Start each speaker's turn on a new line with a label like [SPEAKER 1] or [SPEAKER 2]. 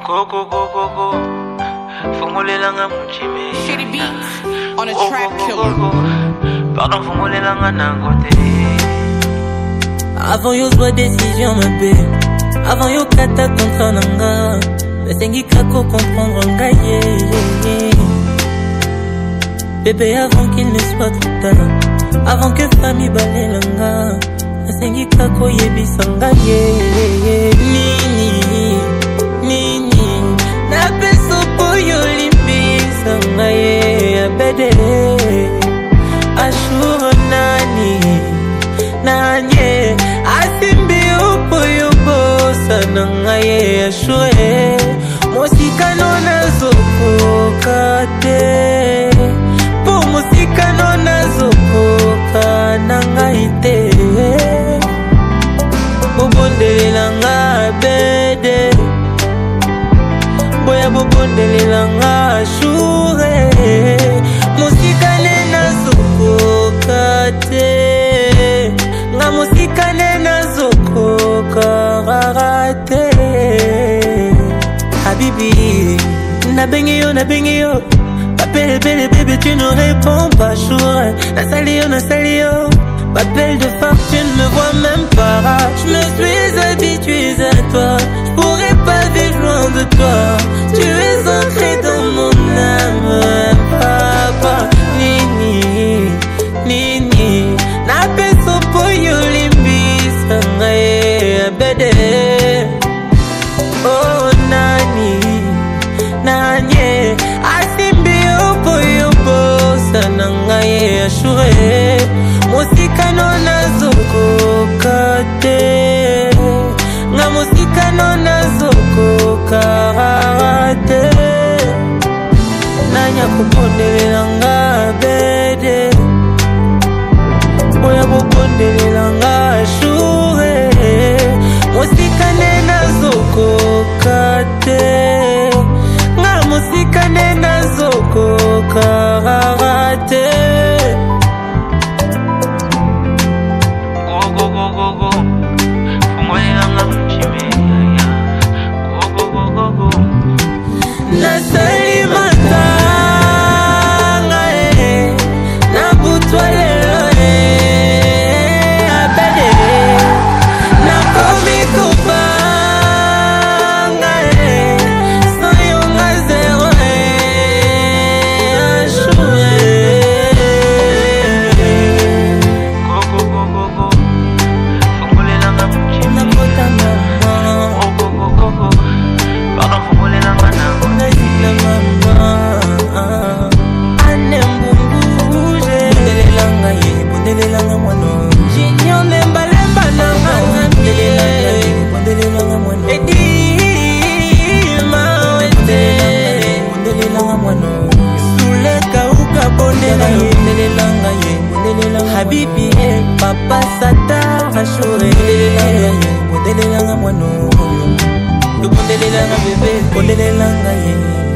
[SPEAKER 1] Go, go, go, go, go. Fungolelanga mchime.
[SPEAKER 2] Shitty beats on a track killer.
[SPEAKER 1] Pardon, fungolelanga nangote.
[SPEAKER 3] Avant yo zwa décision mabe, avant yo kata contre nanga, nasengi kako comprendre ngaye. Bébé avant qu'il ne soit trop tard, avant que famille balelanga, nasengi kako yebisa ngaye. Nini na peso boyo limbisa ngaye abede. Ashuro nanye asimbi upo yupo sana ngaye ashue musika nona zoko kate po musika nona zoko kana ngaite bobondelela nga bede boya bobondelela nga ashure musika nena zoko kate nga musika nena zoko karate. Habibi, na bengi yo Appelle bébé tu ne réponds pas choure. Na sali yo Appelle de fortune me vois même pas. Je me suis habitué à toi, je pourrais pas vivre loin de toi. Tu es ancré dans mon âme, papa. Nini na peso poyo limbisa ngaye abede. Oh nanye asimbi poyo sana ngaye ashure musika nona zoko kate nga musika nona zoko karate. Nanya kubondelela nga bede boya bobondelela nga ashure musika nena zoko kate nga musika nena zoko karate.
[SPEAKER 1] Go, go, go, go, go. Fungolelanga mchime. Go, go, go, go, go.
[SPEAKER 3] Nasali matanga na butwalelo abede na komi kupanga soyonga zero ashure.
[SPEAKER 1] Go, go, go, go, go. Fungolelanga mchime.
[SPEAKER 3] Na bota mama
[SPEAKER 1] Go, go, go, go, go. Pardon, fungolelanga nangote.
[SPEAKER 3] na mama anembunguje bondelelanga mwano jinyo lembalemba nanga bondelelanga mwano edima wete bondelelanga mwano suleka uka bondelelanga habibi papa sata ashure bondelelanga mwano bondelelanga bebe bondelelanga